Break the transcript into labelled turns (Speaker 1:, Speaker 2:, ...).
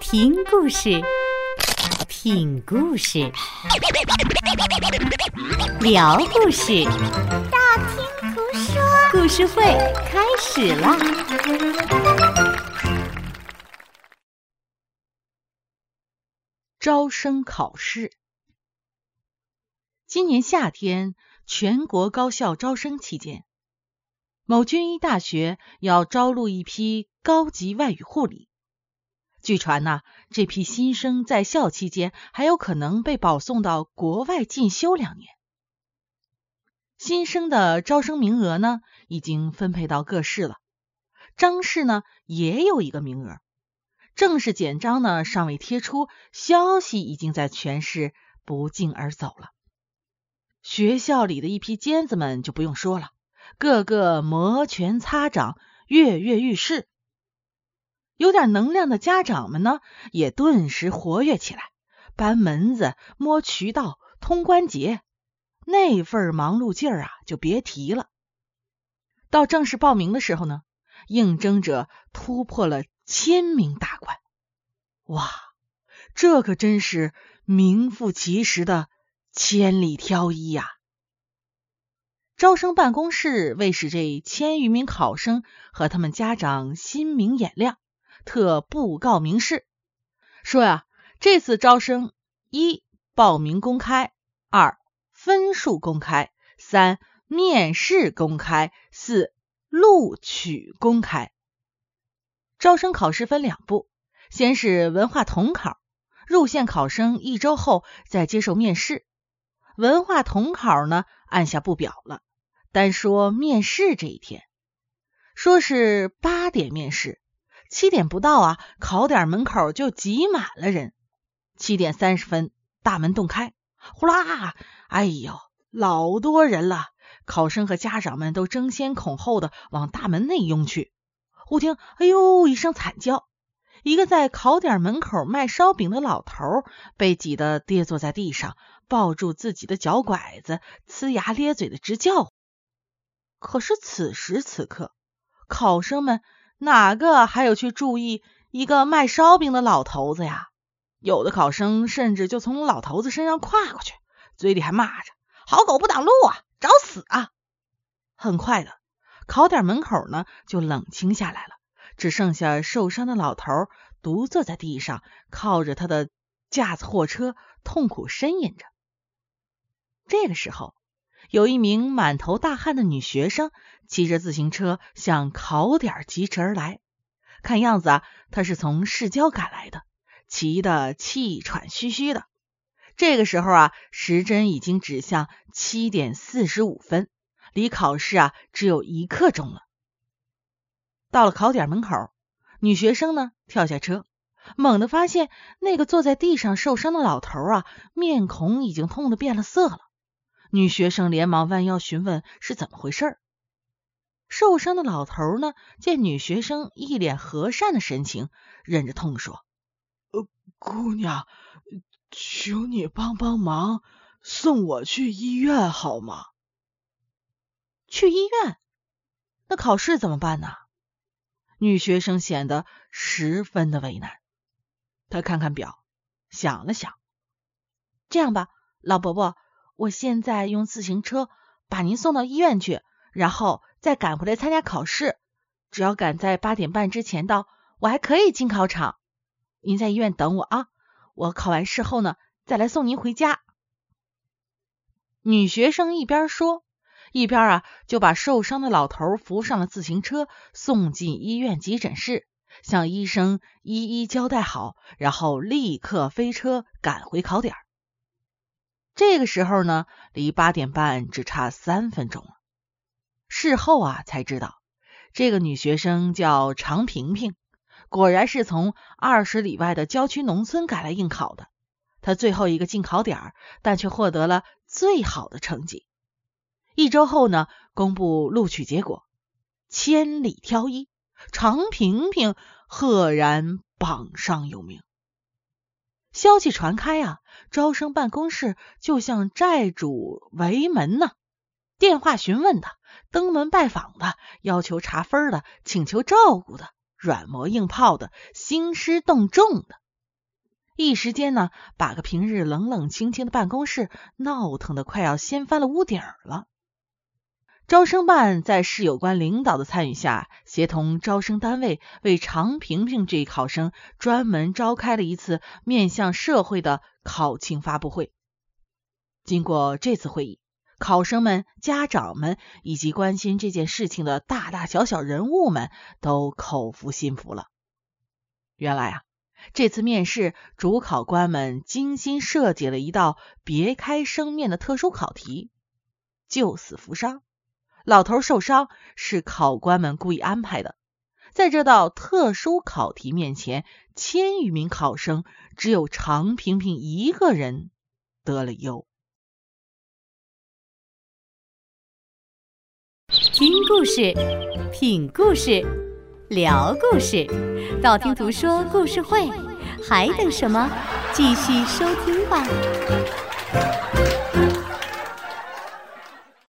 Speaker 1: 听故事，品故事，聊故事，
Speaker 2: 道听途说，
Speaker 1: 故事会开始啦！
Speaker 3: 招生考试。今年夏天，全国高校招生期间，某军医大学要招录一批高级外语护理。据传这批新生在校期间还有可能被保送到国外进修2年。新生的招生名额已经分配到各市了，张市也有一个名额，正式简章尚未贴出，消息已经在全市不胫而走了。学校里的一批尖子们就不用说了，个个摩拳擦掌，跃跃欲试。有点能量的家长们也顿时活跃起来，搬门子、摸渠道、通关节，那份忙碌劲儿就别提了。到正式报名的时候应征者突破了1000名大关。哇，这可真是名副其实的千里挑一呀！招生办公室为使这1000余名考生和他们家长心明眼亮，特布告明示，说这次招生：1. 报名公开， 2. 分数公开， 3. 面试公开， 4. 录取公开。招生考试分2步，先是文化统考，入县考生1周后再接受面试。文化统考按下不表了，单说面试这一天，说是8点面试，7点不到考点门口就挤满了人。7点30分大门洞开，呼啦，哎呦，老多人了，考生和家长们都争先恐后的往大门内拥去。忽听哎呦一声惨叫，一个在考点门口卖烧饼的老头被挤得跌坐在地上，抱住自己的脚拐子，呲牙咧嘴的直叫。可是此时此刻，考生们哪个还有去注意一个卖烧饼的老头子呀？有的考生甚至就从老头子身上跨过去，嘴里还骂着好狗不挡路找死啊！很快的，考点门口就冷清下来了，只剩下受伤的老头独坐在地上，靠着他的架子货车痛苦呻吟着。这个时候，有一名满头大汗的女学生骑着自行车向考点疾驰而来，看样子她是从市郊赶来的，骑得气喘吁吁的。这个时候时针已经指向7点45分，离考试只有1刻钟了。到了考点门口，女学生跳下车，猛地发现那个坐在地上受伤的老头面孔已经痛得变了色了。女学生连忙弯腰询问是怎么回事。受伤的老头见女学生一脸和善的神情，忍着痛说：姑娘，求你帮帮忙，送我去医院好吗？去医院？那考试怎么办呢？女学生显得十分的为难。她看看表，想了想，这样吧，老伯伯，我现在用自行车把您送到医院去，然后再赶回来参加考试。只要赶在8点半之前到，我还可以进考场。您在医院等我我考完试后再来送您回家。女学生一边说，一边就把受伤的老头扶上了自行车，送进医院急诊室，向医生一一交代好，然后立刻飞车赶回考点。这个时候离8点半只差3分钟了。事后才知道，这个女学生叫常萍萍，果然是从20里外的郊区农村赶来应考的。她最后一个进考点，但却获得了最好的成绩。1周后公布录取结果，千里挑一，常萍萍赫然榜上有名。消息传开招生办公室就像债主围门电话询问的，登门拜访的，要求查分的，请求照顾的，软磨硬泡的，兴师动众的， 一时间呢，把个平日冷冷清清的办公室闹腾得快要掀翻了屋顶了。招生办在市有关领导的参与下，协同招生单位为常萍萍这一考生专门召开了一次面向社会的考庆发布会。经过这次会议，考生们、家长们以及关心这件事情的大大小小人物们都口服心服了。原来啊，这次面试主考官们精心设计了一道别开生面的特殊考题，救死扶伤。老头受伤是考官们故意安排的。在这道特殊考题面前，1000余名考生只有常萍萍一个人得了优。
Speaker 1: 听故事，品故事，聊故事，道听途说故事会，还等什么？继续收听吧。